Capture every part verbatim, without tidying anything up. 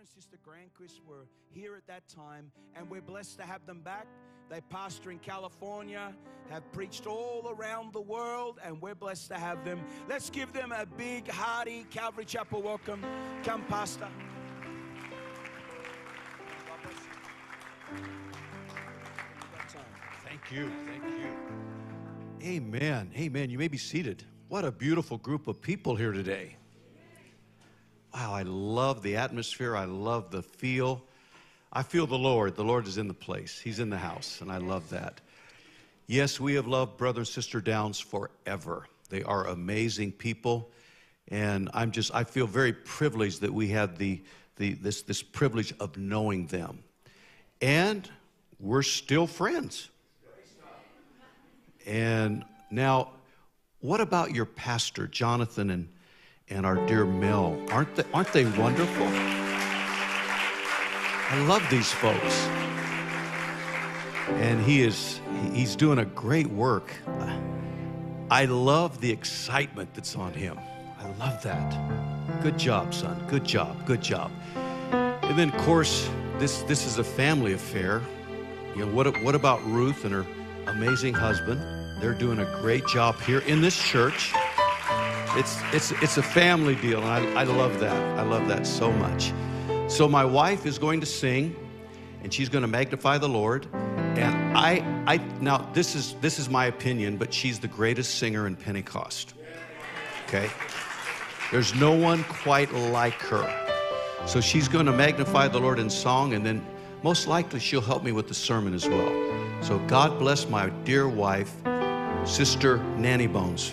and Sister Granquist were here at that time, and we're blessed to have them back. They pastor in California, have preached all around the world, and we're blessed to have them. Let's give them a big, hearty Calvary Chapel welcome. Come, Pastor. Thank you. Thank you. Amen. Amen. You may be seated. What a beautiful group of people here today. Wow, I love the atmosphere. I love the feel. I feel the Lord. The Lord is in the place. He's in the house, and I love that. Yes, we have loved Brother and Sister Downs forever. They are amazing people, and I'm just, I feel very privileged that we have the, the this, this privilege of knowing them. And we're still friends. And now, what about your pastor, Jonathan, and, and our dear Mel? Aren't they, aren't they wonderful? I love these folks. And he is, he's doing a great work. I love the excitement that's on him. I love that. Good job, son. Good job. Good job. And then, of course, this, this is a family affair. You know, what, what about Ruth and her amazing husband? They're doing a great job here in this church. It's, it's, it's a family deal, and I, I love that. I love that so much. So my wife is going to sing, and she's going to magnify the Lord. And I, I now this is this is my opinion, but she's the greatest singer in Pentecost. Okay, there's no one quite like her. So she's going to magnify the Lord in song, and then most likely she'll help me with the sermon as well. So God bless my dear wife, Sister Nanny Bones.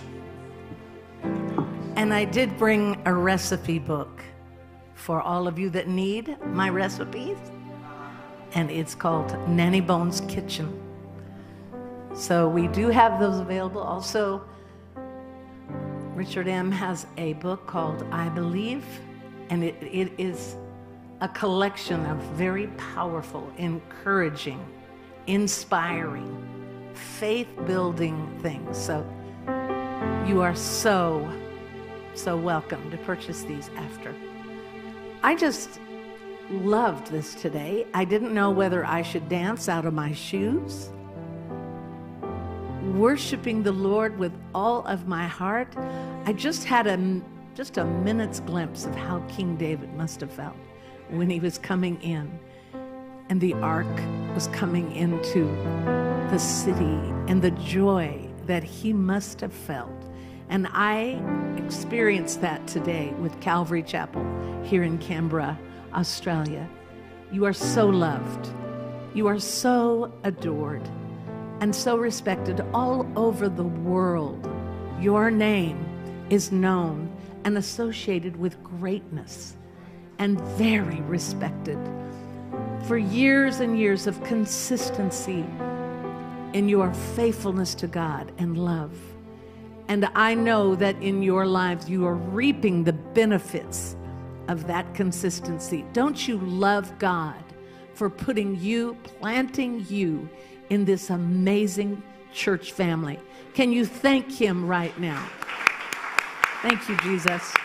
And I did bring a recipe book for all of you that need my recipes. And it's called Nanny Bones Kitchen. So we do have those available. Also, Richard M. has a book called I Believe, and it, it is a collection of very powerful, encouraging, inspiring, faith-building things. So you are so, so welcome to purchase these after. I just loved this today. I didn't know whether I should dance out of my shoes, worshiping the Lord with all of my heart. I just had a just a minute's glimpse of how King David must have felt when he was coming in and the ark was coming into the city, and the joy that he must have felt. And I experienced that today with Calvary Chapel here in Canberra, Australia. You are so loved. You are so adored and so respected all over the world. Your name is known and associated with greatness and very respected for years and years of consistency in your faithfulness to God and love. And I know that in your lives you are reaping the benefits of that consistency. Don't you love God for putting you, planting you in this amazing church family? Can you thank him right now? Thank you, Jesus.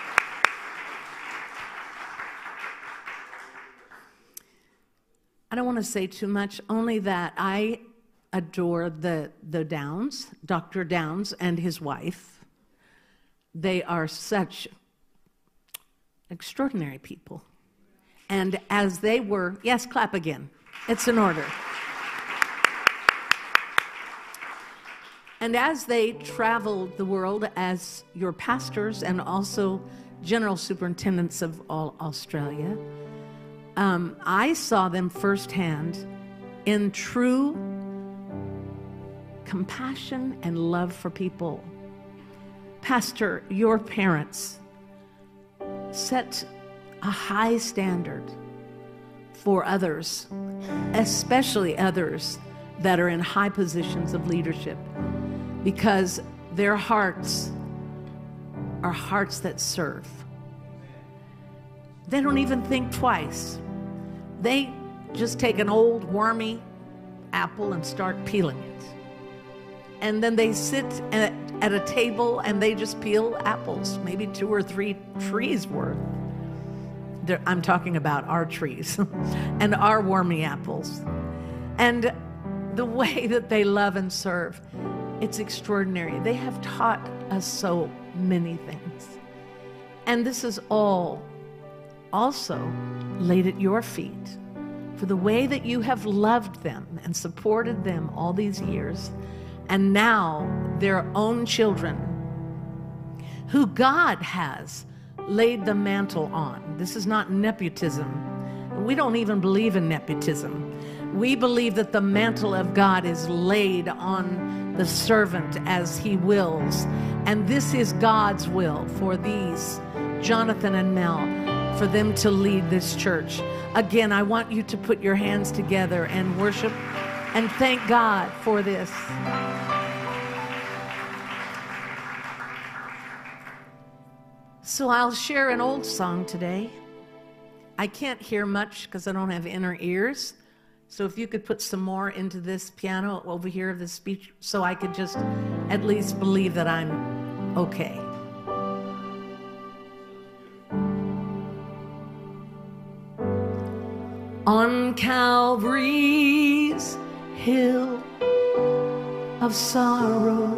I don't want to say too much, only that I adore the, the Downs, Doctor Downs and his wife. They are such extraordinary people. And as they were, yes, clap again. It's in order. And as they traveled the world as your pastors and also general superintendents of all Australia, um, I saw them firsthand in true compassion and love for people. Pastor, your parents set a high standard for others, especially others that are in high positions of leadership, because their hearts are hearts that serve. They don't even think twice. They just take an old wormy apple and start peeling it. And then they sit at, at a table and they just peel apples, maybe two or three trees worth. They're, I'm talking about our trees and our wormy apples. And the way that they love and serve, it's extraordinary. They have taught us so many things. And this is all also laid at your feet for the way that you have loved them and supported them all these years. And now their own children who God has laid the mantle on. This is not nepotism. We don't even believe in nepotism. We believe that the mantle of God is laid on the servant as he wills. And this is God's will for these, Jonathan and Mel, for them to lead this church. Again, I want you to put your hands together and worship and thank God for this. So I'll share an old song today. I can't hear much because I don't have inner ears. So if you could put some more into this piano over here, this speech, so I could just at least believe that I'm okay. On Calvary's hill of sorrow,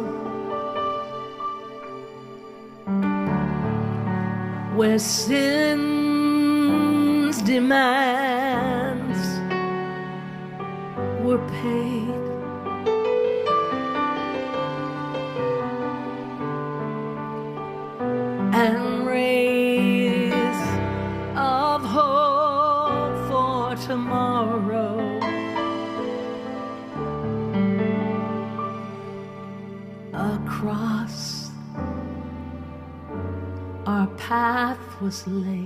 where sin's demands were paid, and rays of hope for tomorrow across our path was laid.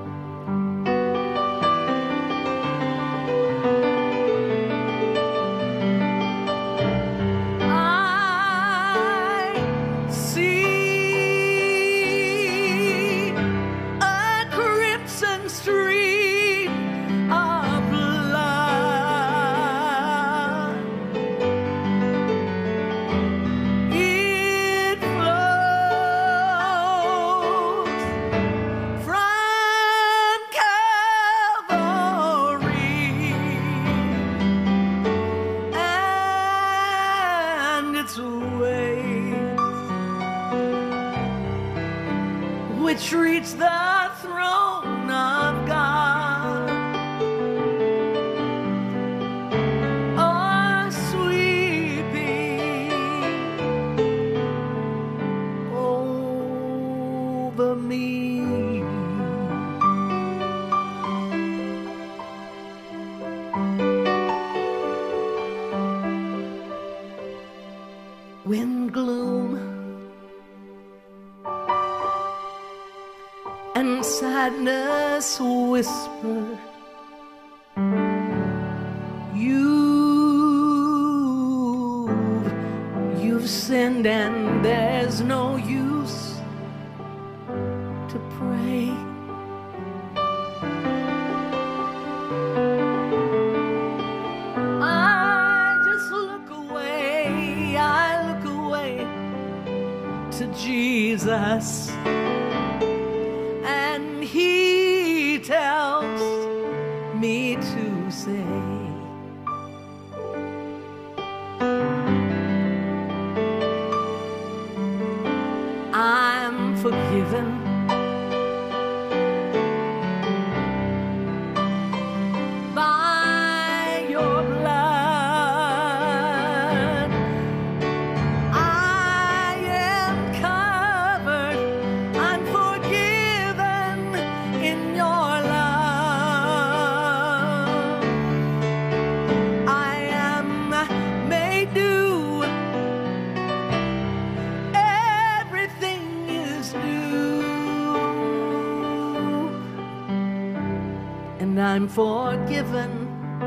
Which reached the throne of God. Oh, sweeping over me. When gloom and sadness whisper, you've, you've sinned and there's no use to pray. I just look away, I look away to Jesus. He tells me to say, I'm forgiven. By your blood, I am covered. I'm forgiven in your love. I am made new. Everything is new. And I'm forgiven.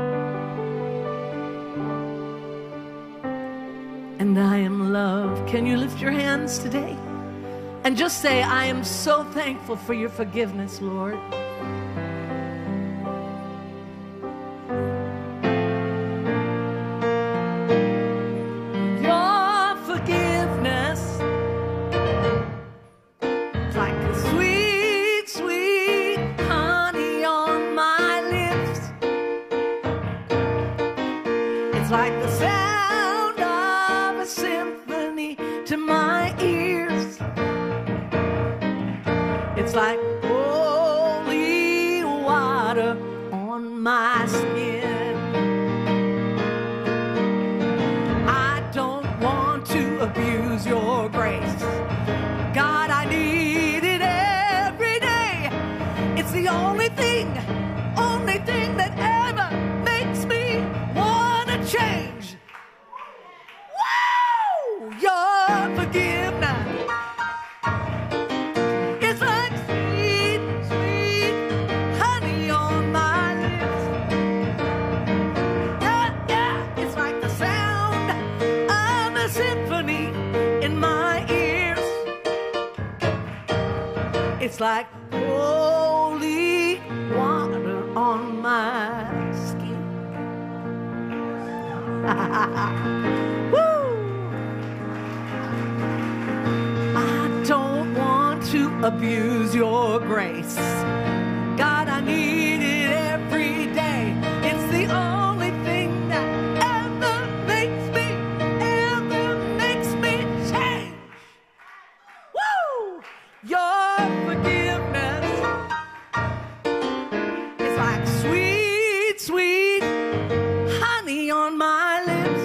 And I am loved. Can you lift your hands today? And just say, I am so thankful for your forgiveness, Lord. Your forgiveness, like a sweet, sweet honey like the sound of a symphony to my ears. It's like holy water on my skin. I don't want to abuse your grace. God, I need it every day. It's the only thing, only thing that ever makes me want to change. Woo! Your forgiveness. It's like sweet, sweet honey on my lips. Yeah, yeah, it's like the sound of a symphony in my ears. It's like holy water on my skin. Woo! I don't want to abuse your grace. God, I need it every day. It's the only thing that ever makes me, ever makes me change. Woo! Your forgiveness is like sweet, sweet honey on my lips.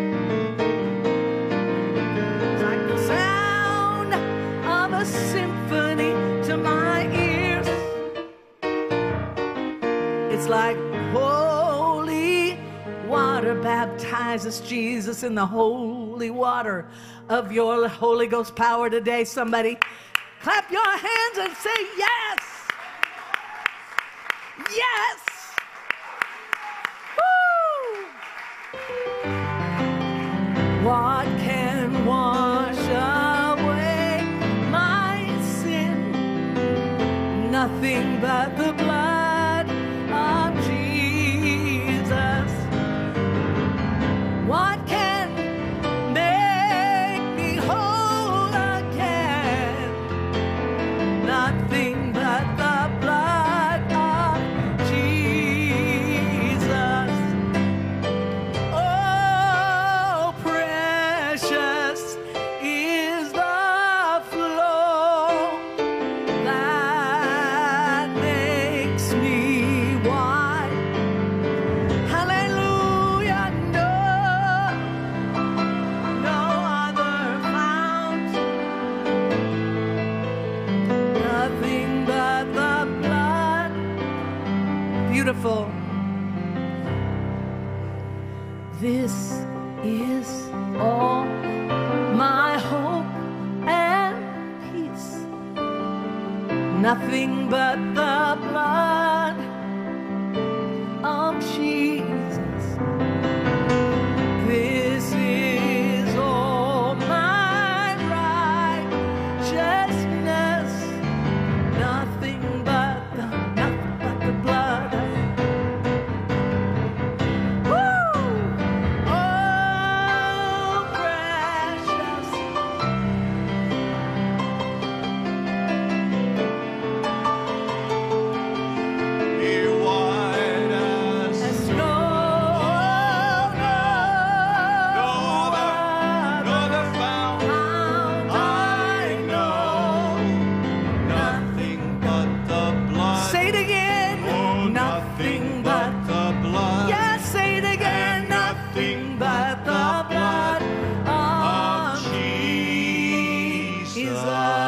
It's like the sound of a symphony to my ears. It's like holy water baptizes Jesus in the holy water of your Holy Ghost power today. Somebody clap your hands and say yes. Yes. Woo! What can wash away my sin? Nothing but the blood of Jesus. What can make me whole again? Nothing but the blood of Jesus. Oh, precious is the flow that makes me white. Hallelujah, no, no other fount. Nothing but the blood. Beautiful. This is all my hope and peace. Nothing but the blood of Jesus. This is all my righteousness. Nothing but the, nothing but the blood. Woo! Oh, precious. Be white as As snow, no other, no other found. found I know nothing but the blood. Say it again. Oh, Nothing but the blood. Yes, say it again. Nothing but the blood of Jesus.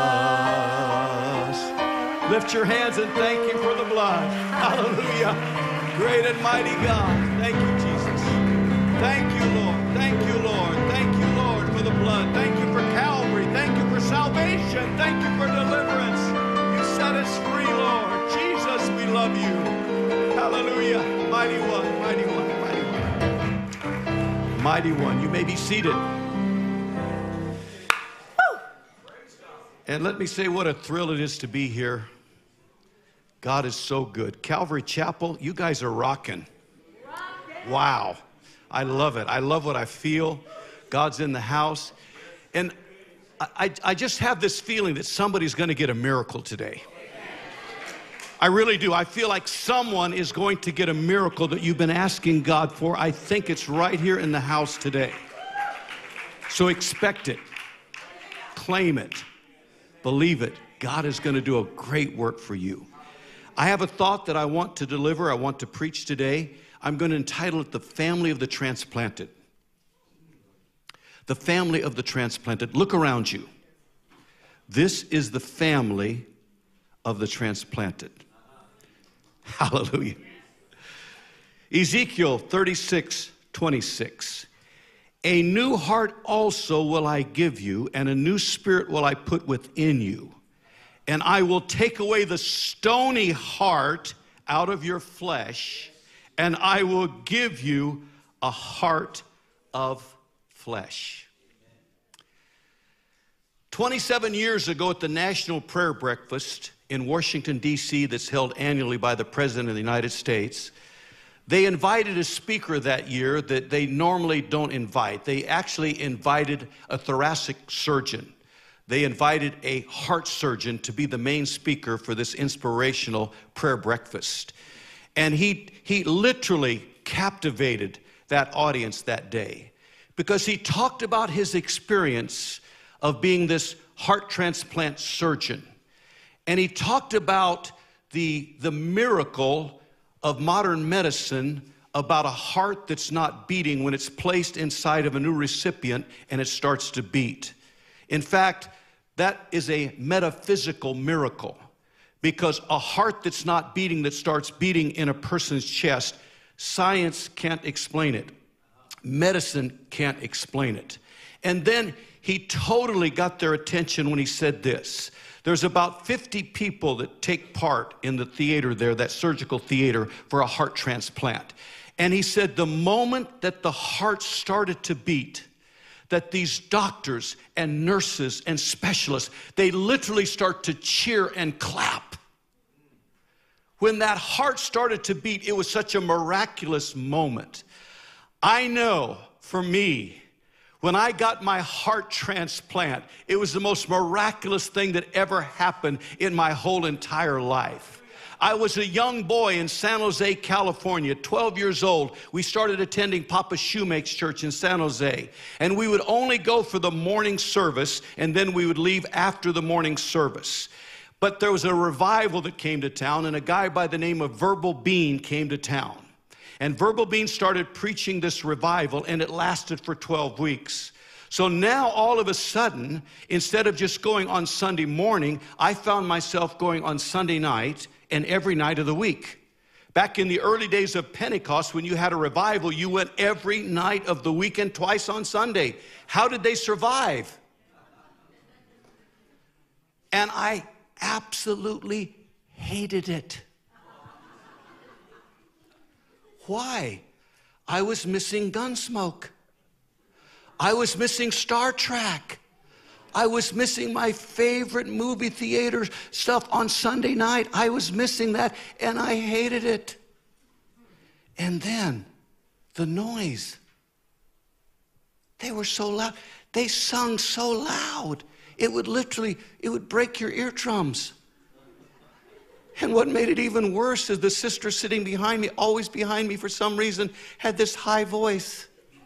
Lift your hands and thank Him for the blood. Hallelujah. Great and mighty God. Thank you, Jesus. Thank you, Lord. Thank you, Lord. Thank you, Lord, for the blood. Thank you for Calvary. Thank you for salvation. Thank you for deliverance. You set us free, Lord. Jesus, we love you. Hallelujah. Mighty one, mighty one, mighty one. Mighty one. You may be seated. And let me say what a thrill it is to be here. God is so good. Calvary Chapel, you guys are rocking. Wow. I love it. I love what I feel. God's in the house. And I, I just have this feeling that somebody's going to get a miracle today. I really do. I feel like someone is going to get a miracle that you've been asking God for. I think it's right here in the house today. So expect it. Claim it. Believe it. God is going to do a great work for you. I have a thought that I want to deliver. I want to preach today. I'm going to entitle it The Family of the Transplanted. The family of the transplanted. Look around you. This is the family of the transplanted. Hallelujah. Ezekiel thirty-six twenty-six. A new heart also will I give you, and a new spirit will I put within you. And I will take away the stony heart out of your flesh, and I will give you a heart of flesh. twenty-seven years ago at the National Prayer Breakfast in Washington, D C that's held annually by the President of the United States, they invited a speaker that year that they normally don't invite. They actually invited a thoracic surgeon. They invited a heart surgeon to be the main speaker for this inspirational prayer breakfast. And he, he literally captivated that audience that day because he talked about his experience of being this heart transplant surgeon. And he talked about the, the miracle of modern medicine about a heart that's not beating when it's placed inside of a new recipient and it starts to beat. In fact, that is a metaphysical miracle because a heart that's not beating, that starts beating in a person's chest, science can't explain it. Medicine can't explain it. And then he totally got their attention when he said this. There's about fifty people that take part in the theater there, that surgical theater, for a heart transplant. And he said the moment that the heart started to beat, that these doctors and nurses and specialists, they literally start to cheer and clap. When that heart started to beat, it was such a miraculous moment. I know for me, when I got my heart transplant, it was the most miraculous thing that ever happened in my whole entire life. I was a young boy in San Jose, California, twelve years old. We started attending Papa Shoemake's church in San Jose. And we would only go for the morning service, and then we would leave after the morning service. But there was a revival that came to town, and a guy by the name of Verbal Bean came to town. And Verbal Bean started preaching this revival, and it lasted for twelve weeks. So now, all of a sudden, instead of just going on Sunday morning, I found myself going on Sunday night and every night of the week. Back in the early days of Pentecost, when you had a revival, you went every night of the week and twice on Sunday. How did they survive? And I absolutely hated it. Why? I was missing Gunsmoke. I was missing Star Trek. I was missing my favorite movie theater stuff on Sunday night. I was missing that, and I hated it. And then the noise. They were so loud. They sung so loud. It would literally, it would break your eardrums. And what made it even worse is the sister sitting behind me, always behind me for some reason, had this high voice.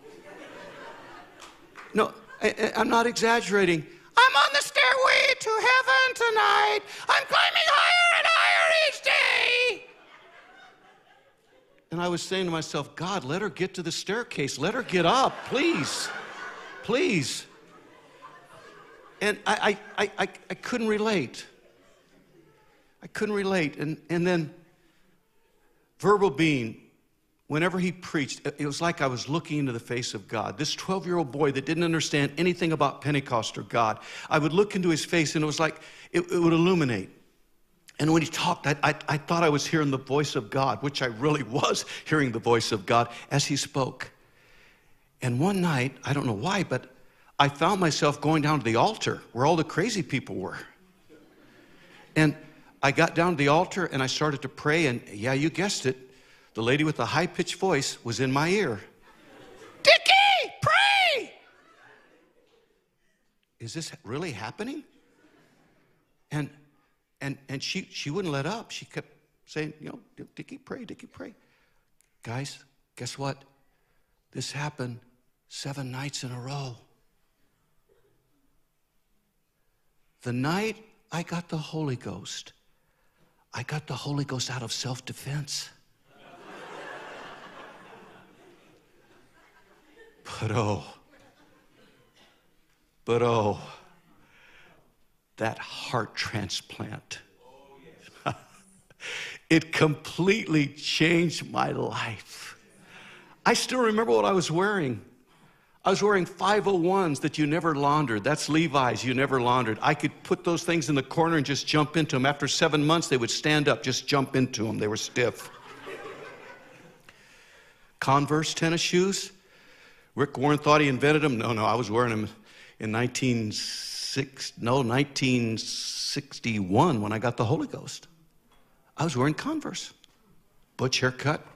No, I, I'm not exaggerating. I'm on the stairway to heaven tonight. I'm climbing higher and higher each day. And I was saying to myself, God, let her get to the staircase. Let her get up, please. Please. And I, I, I, I couldn't relate. I couldn't relate. And, and then Verbal Bean, whenever he preached, it was like I was looking into the face of God. This twelve-year-old boy that didn't understand anything about Pentecost or God, I would look into his face and it was like it, it would illuminate. And when he talked, I, I, I thought I was hearing the voice of God, which I really was hearing the voice of God as he spoke. And one night, I don't know why, but I found myself going down to the altar where all the crazy people were. And I got down to the altar and I started to pray, and yeah, you guessed it, the lady with the high-pitched voice was in my ear. Dickie, pray! Is this really happening? And and and she she wouldn't let up. She kept saying, you know, Dickie, pray, Dickie, pray. Guys, guess what? This happened seven nights in a row. The night I got the Holy Ghost, I got the Holy Ghost out of self-defense. But oh, but oh, that heart transplant. It completely changed my life. I still remember what I was wearing. I was wearing five oh ones that you never laundered. That's Levi's, you never laundered. I could put those things in the corner and just jump into them. After seven months, they would stand up, just jump into them. They were stiff. Converse tennis shoes. Rick Warren thought he invented them. No, no, I was wearing them in nineteen sixty, no, nineteen sixty-one when I got the Holy Ghost. I was wearing Converse. Butch haircut.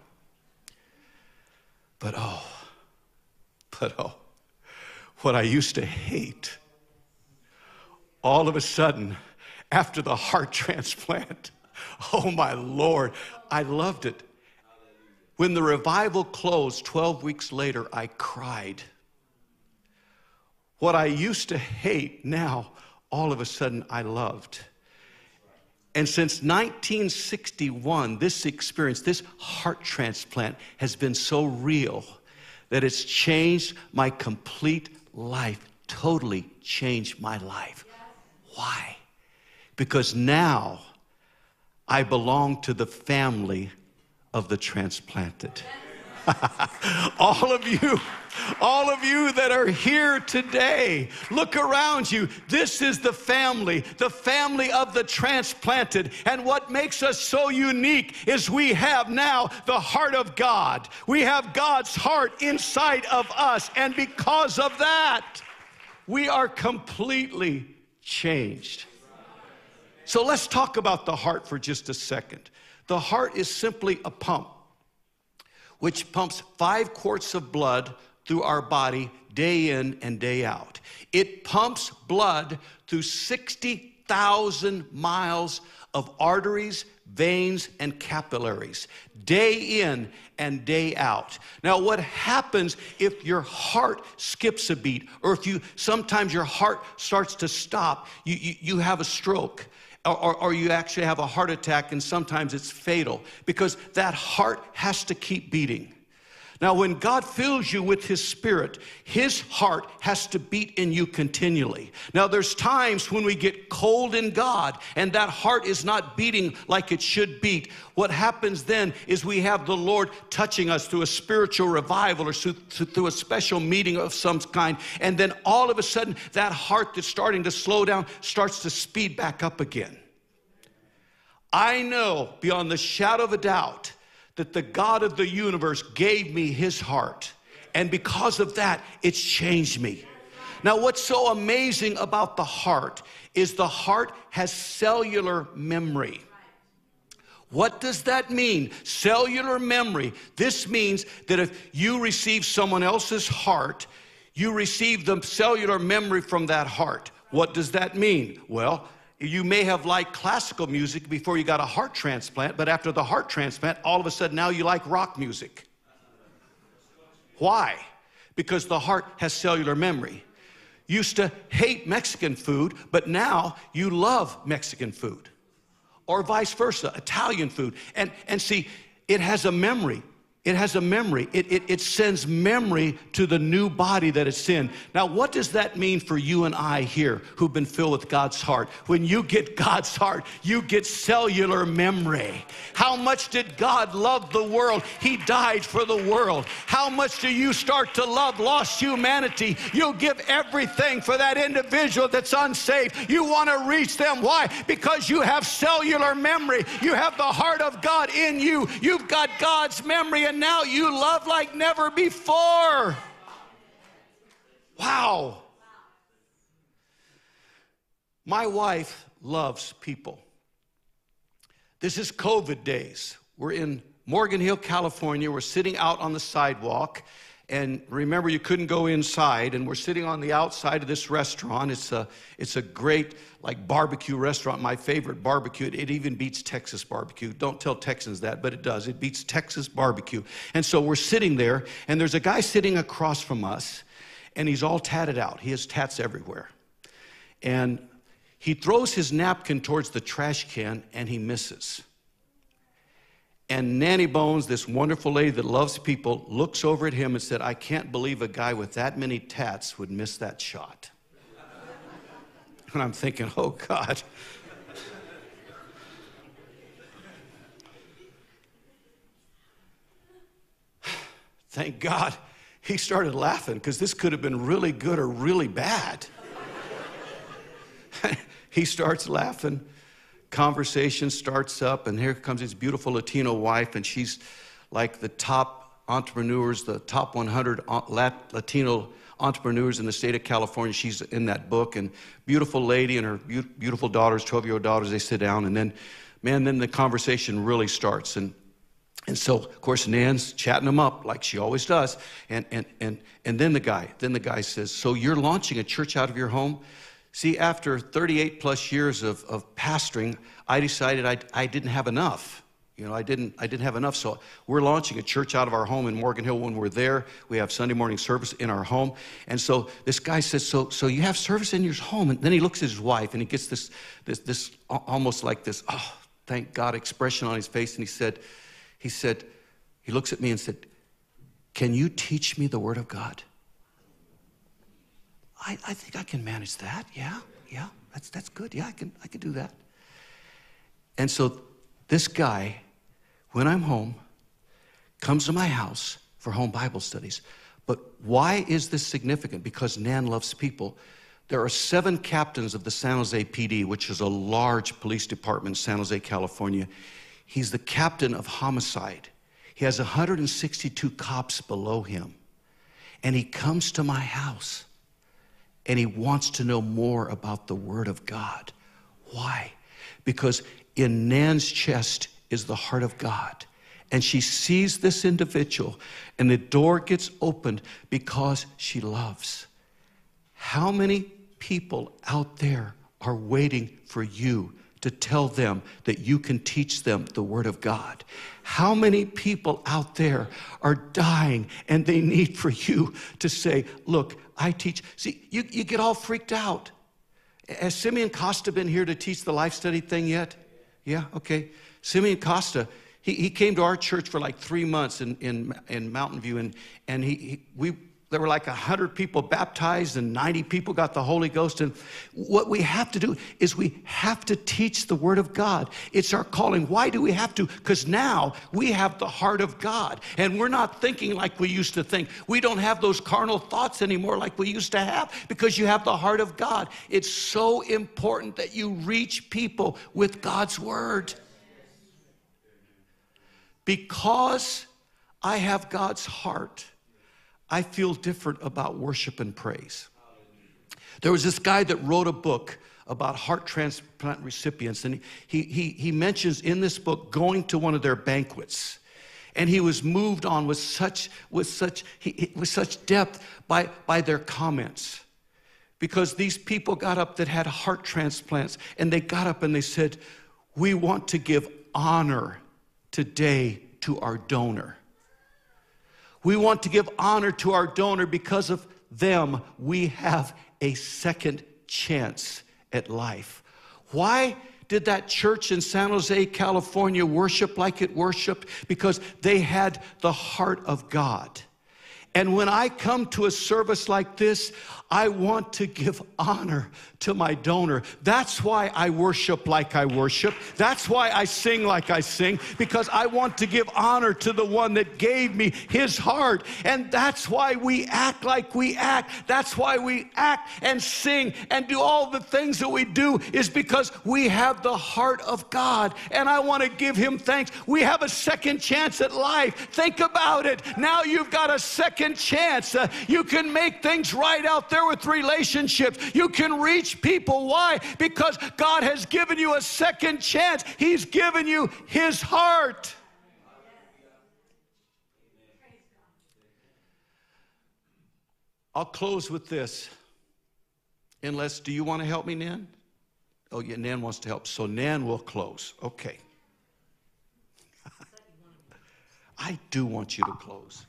But oh, but oh, what I used to hate, all of a sudden, after the heart transplant, oh my Lord, I loved it. When the revival closed twelve weeks later, I cried. What I used to hate, now, all of a sudden, I loved. And since nineteen sixty-one, this experience, this heart transplant has been so real that it's changed my complete life, totally changed my life. Why? Because now I belong to the family of the transplanted. All of you, all of you that are here today, look around you. This is the family, the family of the transplanted. And what makes us so unique is we have now the heart of God. We have God's heart inside of us. And because of that, we are completely changed. So let's talk about the heart for just a second. The heart is simply a pump, which pumps five quarts of blood through our body day in and day out. It pumps blood through sixty thousand miles of arteries, veins, and capillaries, day in and day out. Now, what happens if your heart skips a beat, or if you sometimes your heart starts to stop, you, you, you have a stroke. Or, or you actually have a heart attack, and sometimes it's fatal because that heart has to keep beating. Now, when God fills you with His Spirit, His heart has to beat in you continually. Now, there's times when we get cold in God and that heart is not beating like it should beat. What happens then is we have the Lord touching us through a spiritual revival or through a special meeting of some kind. And then all of a sudden, that heart that's starting to slow down starts to speed back up again. I know beyond the shadow of a doubt that the God of the universe gave me His heart. And because of that, it's changed me. Now, what's so amazing about the heart is the heart has cellular memory. What does that mean? Cellular memory. This means that if you receive someone else's heart, you receive the cellular memory from that heart. What does that mean? Well, you may have liked classical music before you got a heart transplant, but after the heart transplant, all of a sudden now you like rock music. Why? Because the heart has cellular memory. Used to hate Mexican food, but now you love Mexican food. Or vice versa, Italian food. And, and see, it has a memory. It has a memory. It, it, it sends memory to the new body that it's in. Now, what does that mean for you and I here who've been filled with God's heart? When you get God's heart, you get cellular memory. How much did God love the world? He died for the world. How much do you start to love lost humanity? You'll give everything for that individual that's unsaved. You want to reach them. Why? Because you have cellular memory. You have the heart of God in you. You've got God's memory, and now you love like never before. Wow. My wife loves people. This is COVID days. We're in Morgan Hill, California. We're sitting out on the sidewalk, And remember, you couldn't go inside, and we're sitting on the outside of this restaurant. It's a, it's a great, like, barbecue restaurant, my favorite barbecue. It even beats Texas barbecue. Don't tell Texans that, but it does. It beats Texas barbecue. And so we're sitting there, and there's a guy sitting across from us, and he's all tatted out. He has tats everywhere. And he throws his napkin towards the trash can, and he misses. And Nanny Bones, this wonderful lady that loves people, looks over at him and said, I can't believe a guy with that many tats would miss that shot. And I'm thinking, oh, God. Thank God he started laughing, because this could have been really good or really bad. He starts laughing. Conversation starts up, and here comes his beautiful Latino wife, and she's like the top entrepreneurs, the top one hundred Latino entrepreneurs in the state of California. She's in that book, and beautiful lady and her beautiful daughters, twelve-year-old daughters, they sit down, and then, man, then the conversation really starts. And and so, of course, Nan's chatting them up like she always does. And and and and then the guy, then the guy says, so you're launching a church out of your home? See, after thirty-eight plus years of, of pastoring, I decided I, I didn't have enough. You know, I didn't, I didn't have enough. So we're launching a church out of our home in Morgan Hill. When we're there, we have Sunday morning service in our home. And so this guy says, so, so you have service in your home? And then he looks at his wife, and he gets this, this, this almost like this, oh, thank God expression on his face. And he said, he said, he looks at me and said, can you teach me the Word of God? I, I think I can manage that. Yeah, yeah, that's that's good. Yeah, I can I can do that. And so this guy, when I'm home, comes to my house for home Bible studies. But why is this significant? Because Nan loves people. There are seven captains of the San Jose P D, which is a large police department in San Jose, California. He's the captain of homicide. He has one hundred sixty-two cops below him. And he comes to my house. And he wants to know more about the Word of God. Why? Because in Nan's chest is the heart of God. And she sees this individual, and the door gets opened because she loves. How many people out there are waiting for you to tell them that you can teach them the Word of God? How many people out there are dying, and they need for you to say, look, I teach. See, you, you get all freaked out. Has Simeon Costa been here to teach the life study thing yet? Yeah, okay. Simeon Costa, he, he came to our church for like three months in, in, in Mountain View, and, and he, he we there were like one hundred people baptized, and ninety people got the Holy Ghost. And what we have to do is we have to teach the Word of God. It's our calling. Why do we have to? Because now we have the heart of God, and we're not thinking like we used to think. We don't have those carnal thoughts anymore like we used to have, because you have the heart of God. It's so important that you reach people with God's Word. Because I have God's heart, I feel different about worship and praise. There was this guy that wrote a book about heart transplant recipients, and he, he, he mentions in this book going to one of their banquets. And he was moved on with such, with such, he, with such depth by, by their comments. Because these people got up that had heart transplants, and they got up and they said, we want to give honor today to our donor. We want to give honor to our donor. Because of them, we have a second chance at life. Why did that church in San Jose, California worship like it worshiped? Because they had the heart of God. And when I come to a service like this, I want to give honor to my donor. That's why I worship like I worship. That's why I sing like I sing, because I want to give honor to the one that gave me his heart. And that's why we act like we act. That's why we act and sing and do all the things that we do, is because we have the heart of God. And I want to give him thanks. We have a second chance at life. Think about it. Now you've got a second chance. Uh, you can make things right out there with relationships. You can reach people. Why? Because God has given you a second chance. He's given you his heart. I'll close with this. Unless, do you want to help me, Nan? Oh, yeah, Nan wants to help. So Nan will close. Okay. I do want you to close.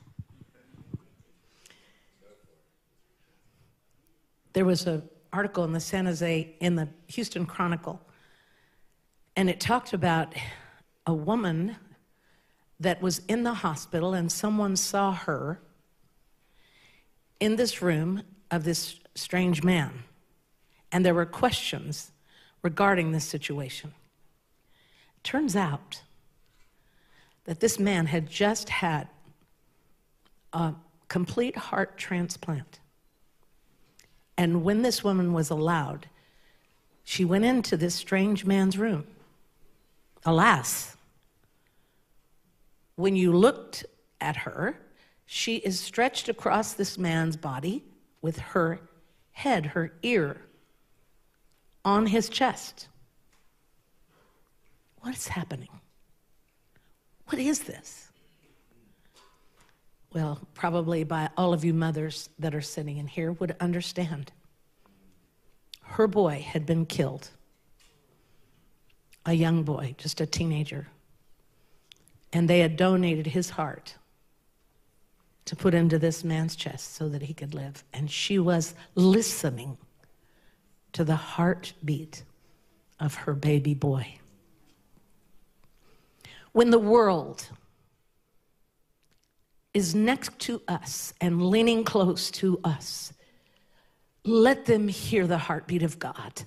There was an article in the San Jose, in the Houston Chronicle, and it talked about a woman that was in the hospital, and someone saw her in this room of this strange man. And there were questions regarding this situation. Turns out that this man had just had a complete heart transplant. And when this woman was allowed, she went into this strange man's room. Alas, when you looked at her, she is stretched across this man's body with her head, her ear, on his chest. What is happening? What is this? Well, probably by all of you mothers that are sitting in here would understand. Her boy had been killed. A young boy, just a teenager. And they had donated his heart to put into this man's chest so that he could live. And she was listening to the heartbeat of her baby boy. When the world is next to us and leaning close to us, let them hear the heartbeat of God.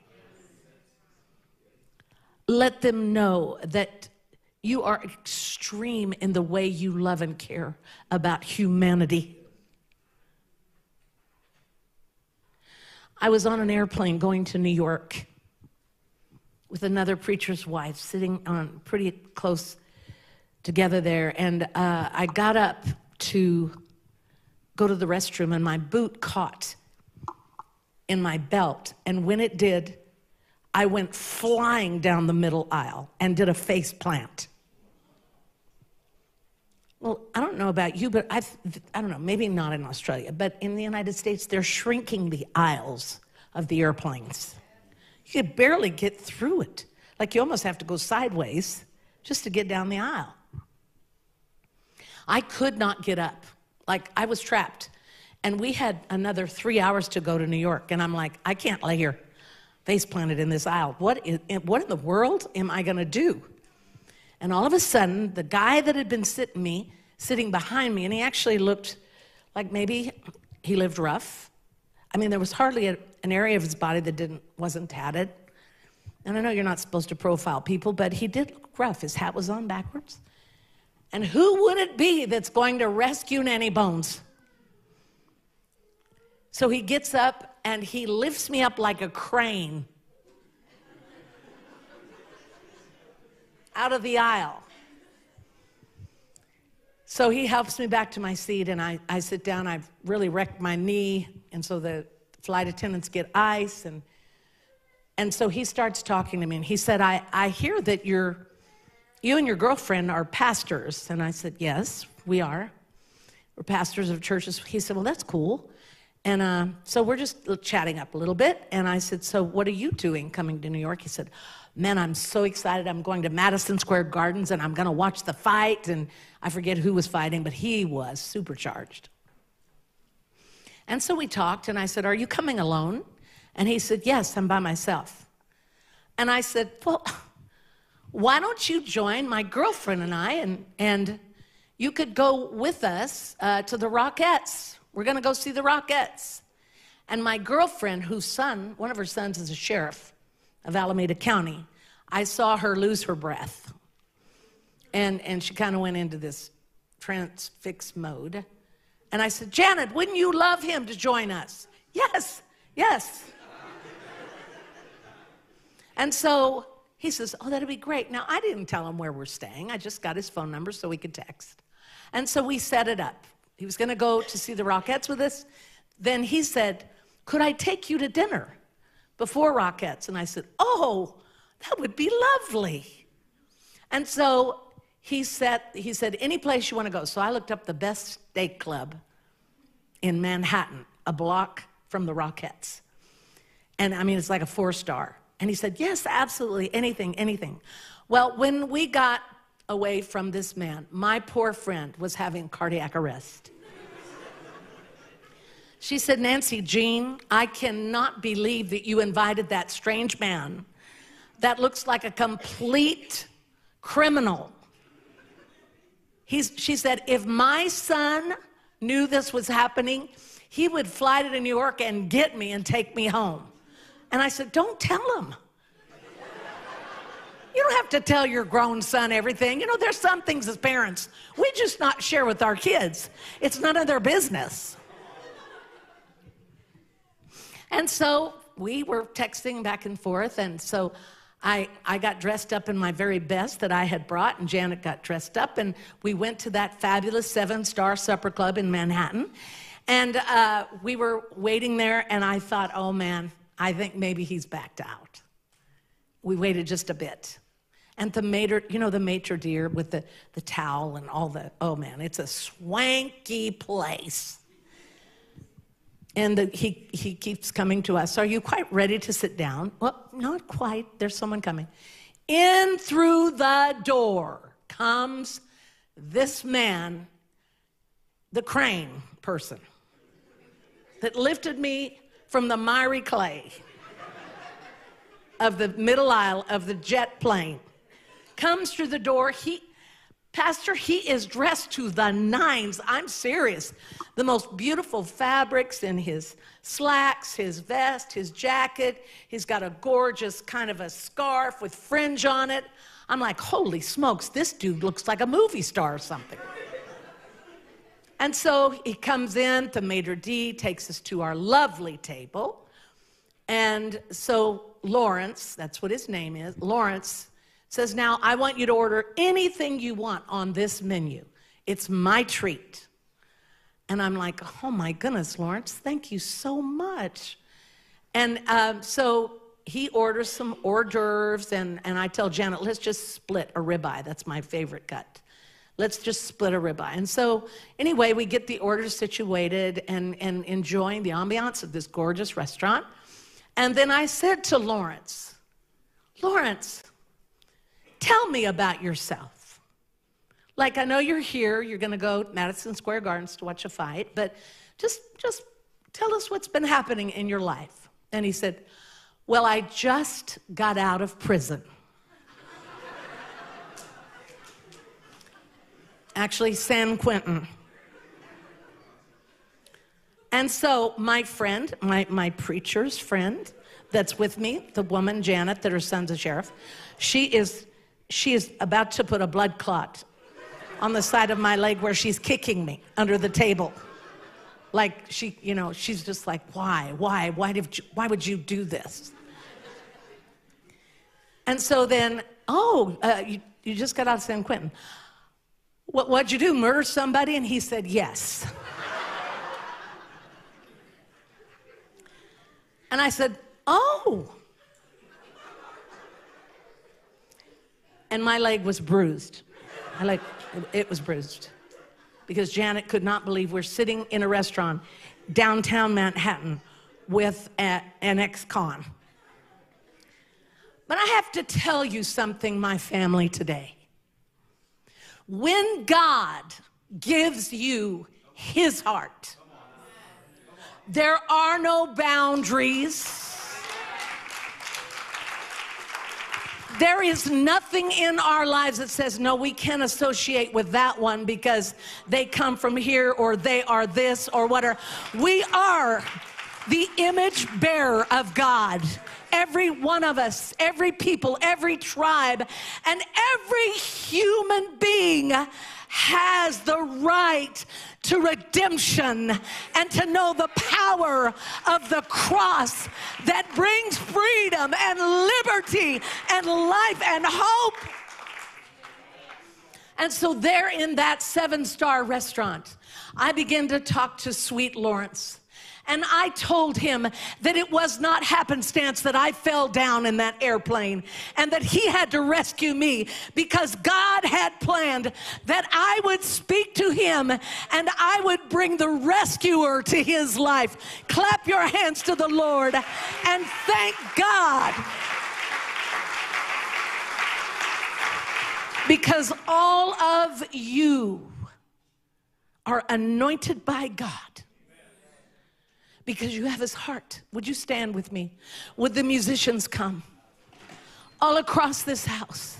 Let them know that you are extreme in the way you love and care about humanity. I was on an airplane going to New York with another preacher's wife, sitting on pretty close together there, and uh, I got up to go to the restroom, and my boot caught in my belt, and when it did, I went flying down the middle aisle and did a face plant. Well, I don't know about you, but I've, I don't know, maybe not in Australia, but in the United States, they're shrinking the aisles of the airplanes. You could barely get through it. Like you almost have to go sideways just to get down the aisle. I could not get up. Like I was trapped. And we had another three hours to go to New York. And I'm like, I can't lay here face planted in this aisle. What is, what in the world am I going to do? And all of a sudden, the guy that had been sitting me, sitting behind me, and he actually looked like maybe he lived rough. I mean, there was hardly a, an area of his body that didn't wasn't tatted. And I know you're not supposed to profile people, but he did look rough. His hat was on backwards. And who would it be that's going to rescue Nanny Bones? So he gets up and he lifts me up like a crane out of the aisle. So he helps me back to my seat, and I, I sit down. I've really wrecked my knee, and so the flight attendants get ice, and and so he starts talking to me, and he said, I, I hear that you're, you and your girlfriend are pastors. And I said, yes, we are. We're pastors of churches. He said, well, that's cool. And uh, so we're just chatting up a little bit, and I said, so what are you doing coming to New York? He said, man, I'm so excited. I'm going to Madison Square Gardens, and I'm going to watch the fight. And I forget who was fighting, but he was supercharged. And so we talked, and I said, are you coming alone? And he said, yes, I'm by myself. And I said, well, why don't you join my girlfriend and I, and, and you could go with us uh, to the Rockettes. We're going to go see the Rockettes. And my girlfriend, whose son, one of her sons is a sheriff of Alameda County, I saw her lose her breath. And, and she kind of went into this transfix mode. And I said, Janet, wouldn't you love him to join us? Yes, yes. And so he says, oh, that'd be great. Now, I didn't tell him where we're staying. I just got his phone number so we could text. And so we set it up. He was going to go to see the Rockettes with us. Then he said, could I take you to dinner before Rockettes? And I said, oh, that would be lovely. And so he said, he said, any place you want to go. So I looked up the best steak club in Manhattan. a block from the Rockettes. And I mean, it's like a four star. And he said, yes, absolutely, anything, anything. Well, when we got away from this man, my poor friend was having cardiac arrest. She said, Nancy, Jean, I cannot believe that you invited that strange man that looks like a complete criminal. He's, she said, if my son knew this was happening, he would fly to New York and get me and take me home. And I said, don't tell him. You don't have to tell your grown son everything. You know, there's some things as parents we just not share with our kids. It's none of their business. And so we were texting back and forth, and so I, I got dressed up in my very best that I had brought, and Janet got dressed up, and we went to that fabulous seven-star supper club in Manhattan. And uh, we were waiting there, and I thought, oh, man, I think maybe he's backed out. We waited just a bit. And the maitre, you know, the maitre d' with the, the towel and all the, oh, man, it's a swanky place. And the, he, he keeps coming to us. Are you quite ready to sit down? Well, not quite. There's someone coming. In through the door comes this man, the crane person, that lifted me from the miry clay of the middle aisle of the jet plane. Comes through the door. He... Pastor, he is dressed to the nines. I'm serious. The most beautiful fabrics in his slacks, his vest, his jacket. He's got a gorgeous kind of a scarf with fringe on it. I'm like, holy smokes, this dude looks like a movie star or something. And so he comes in, the maitre d' takes us to our lovely table. And so Lawrence, that's what his name is, Lawrence says, now, I want you to order anything you want on this menu. It's my treat. And I'm like, oh, my goodness, Lawrence, thank you so much. And um, so he orders some hors d'oeuvres, and, and I tell Janet, let's just split a ribeye. That's my favorite cut. Let's just split a ribeye. And so anyway, we get the orders situated and, and enjoying the ambiance of this gorgeous restaurant. And then I said to Lawrence, Lawrence, tell me about yourself. Like, I know you're here, you're gonna go to Madison Square Gardens to watch a fight, but just, just tell us what's been happening in your life. And he said, well, I just got out of prison. Actually, San Quentin. And so my friend, my, my preacher's friend that's with me, the woman, Janet, that her son's a sheriff, she is She is about to put a blood clot on the side of my leg where she's kicking me under the table. Like she, you know, she's just like, why, why, why did you, why would you do this? And so then, oh, uh, you, you just got out of San Quentin. What, what'd you do, murder somebody? And he said, yes. And I said, oh. And my leg was bruised. I like, it was bruised. Because Janet could not believe we're sitting in a restaurant downtown Manhattan with a, an ex-con. But I have to tell you something, my family, today. When God gives you his heart, there are no boundaries. There is nothing in our lives that says, no, we can't associate with that one because they come from here or they are this or whatever. We are the image bearer of God. Every one of us, every people, every tribe, and every human being has the right to redemption and to know the power of the cross that brings freedom and liberty and life and hope. And so there in that seven-star restaurant, I began to talk to sweet Lawrence. And I told him that it was not happenstance that I fell down in that airplane and that he had to rescue me because God had planned that I would speak to him, and I would bring the rescuer to his life. Clap your hands to the Lord and thank God. Because all of you are anointed by God. Because you have his heart. Would you stand with me? Would the musicians come? All across this house.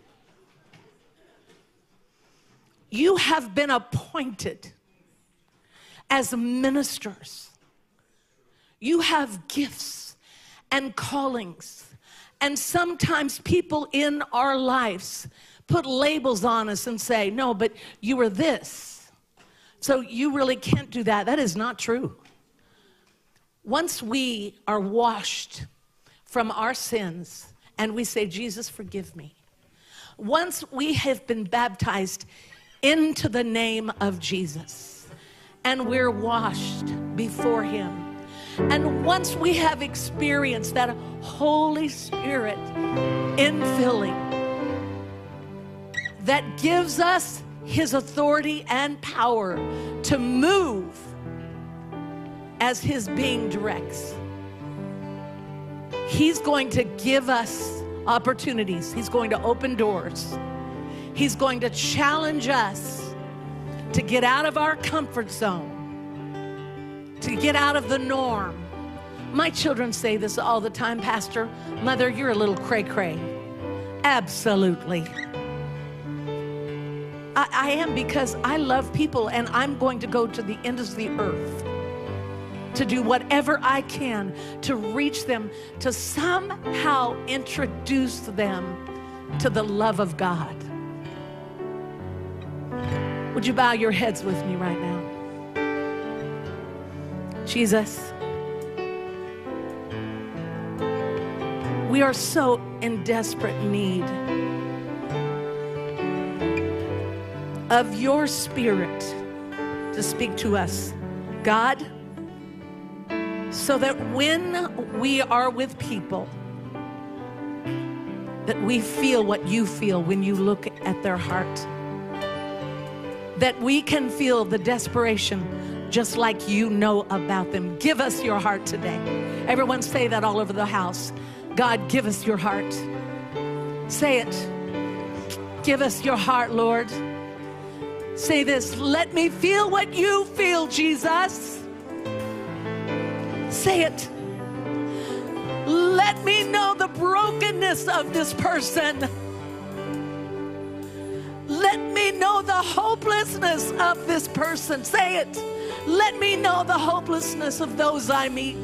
You have been appointed as ministers. You have gifts and callings. And sometimes people in our lives put labels on us and say, no, but you were this, so you really can't do that. That is not true. Once we are washed from our sins and we say, Jesus, forgive me. Once we have been baptized into the name of Jesus and we're washed before him, and once we have experienced that Holy Spirit infilling that gives us his authority and power to move as his being directs, he's going to give us opportunities. He's going to open doors. He's going to challenge us to get out of our comfort zone, to get out of the norm. My children say this all the time, Pastor, Mother, you're a little cray-cray. Absolutely. I, I am, because I love people, and I'm going to go to the ends of the earth to do whatever I can to reach them, to somehow introduce them to the love of God. Would you bow your heads with me right now? Jesus, we are so in desperate need of your Spirit to speak to us, God, so that when we are with people, that we feel what you feel when you look at their heart, that we can feel the desperation just like you know about them. Give us your heart today. Everyone say that all over the house. God, give us your heart. Say it. Give us your heart, Lord. Say this, let me feel what you feel, Jesus. Say it. Let me know the brokenness of this person. Let me know the hopelessness of this person. Say it. Let me know the hopelessness of those I meet.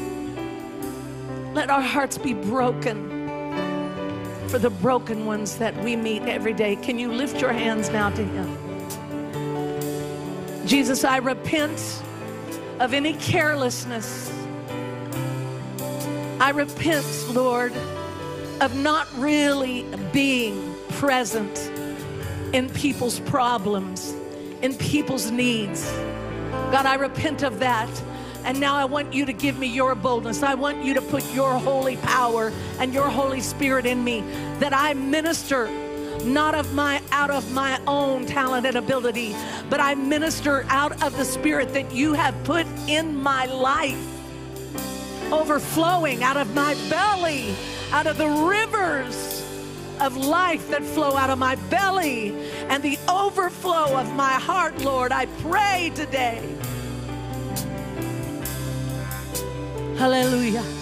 Let our hearts be broken for the broken ones that we meet every day. Can you lift your hands now to him? Jesus, I repent of any carelessness. I repent, Lord, of not really being present in people's problems, in people's needs. God, I repent of that. And now I want you to give me your boldness. I want you to put your holy power and your Holy Spirit in me, that I minister not of my out of my own talent and ability, but I minister out of the Spirit that you have put in my life, overflowing out of my belly, out of the rivers of life that flow out of my belly and the overflow of my heart. Lord, I pray today. Hallelujah.